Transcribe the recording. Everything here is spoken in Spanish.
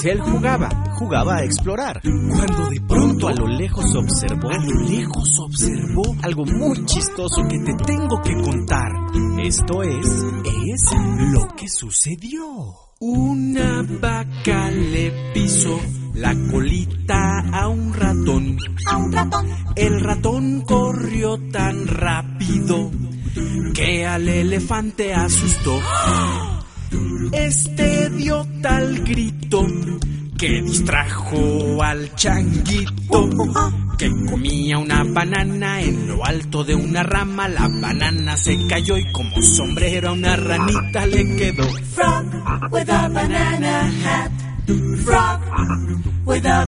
Él jugaba a explorar, cuando de pronto a lo lejos observó algo muy chistoso que te tengo que contar. Esto es lo que sucedió. Una vaca le pisó la colita a un ratón. El ratón corrió tan rápido que al elefante asustó. Este dio tal grito que distrajo al changuito, que comía una banana en lo alto de una rama. La banana se cayó y como sombrero a una ranita le quedó. Frog with a banana hat. Frog with a